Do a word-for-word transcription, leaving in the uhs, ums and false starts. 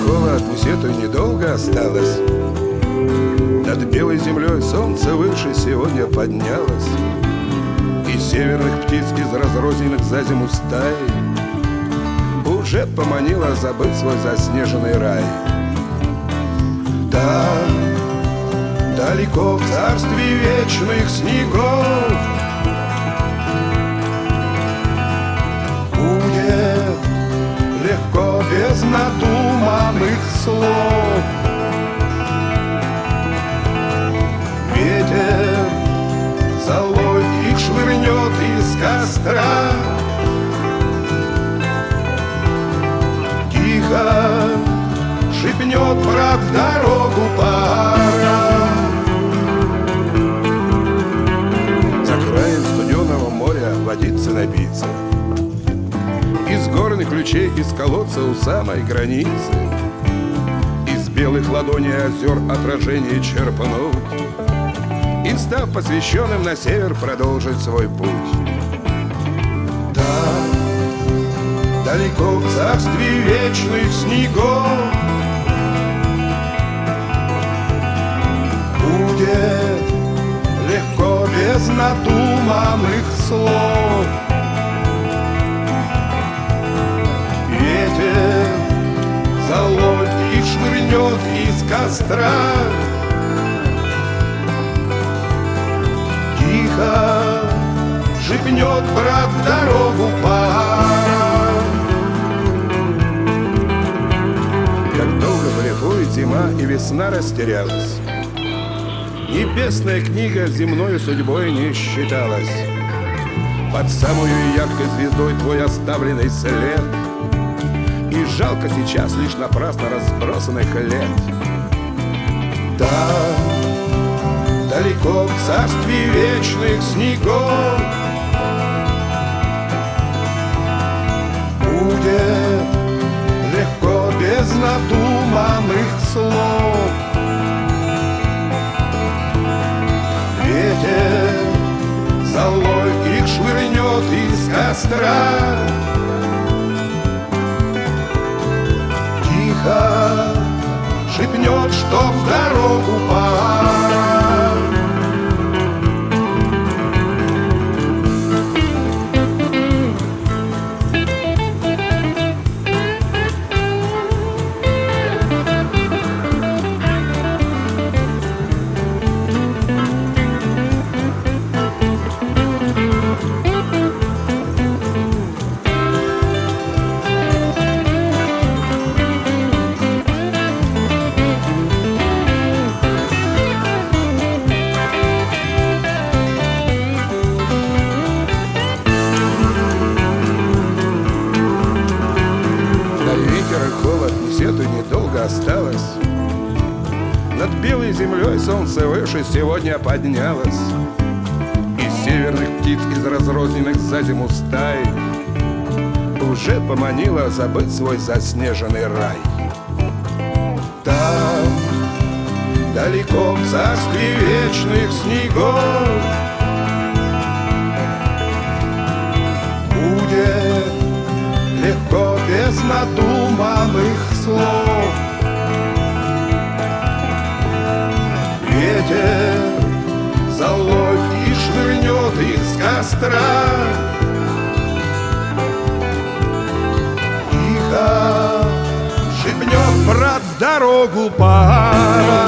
холод, месету недолго осталось. Над белой землей солнце выше сегодня поднялось, и северных птиц из разрозненных за зиму стаи уже поманило забыть свой заснеженный рай. Там, далеко в царстве вечных снегов, будет легко без надуманных слов. Ветер золой их швырнет из костра, тихо шепнет брат, в дорогу пора. За краем студеного моря водиться напиться, из горных ключей, из колодца у самой границы, из белых ладоней озер отражение черпануть и, став посвященным, на север продолжить свой путь. Там, далеко в царстве вечных снегов, будет легко без надуманных слов. Ветер золой их швырнет из костра, тихо шепнет брат, в дорогу пора. Как долго блефует зима, и весна растерялась, небесная книга земною судьбой не считалась. Под самую яркой звездой твой оставленный след, и жалко сейчас лишь напрасно разбросанных лет. Там, далеко в царстве вечных снегов, будет легко без надуманных слов. Ветер золой их швырнет из костра, тихо шепнет, что в дорогу пора. Холод, месету недолго осталось. Над белой землей солнце выше сегодня поднялось, и северных птиц из разрозненных за зиму стаи уже поманило забыть свой заснеженный рай. Там, далеко в царстве вечных снегов, будет легко без надуманных слов. Ветер золой и швырнет из костра, тихо шепнет брат, в дорогу пора.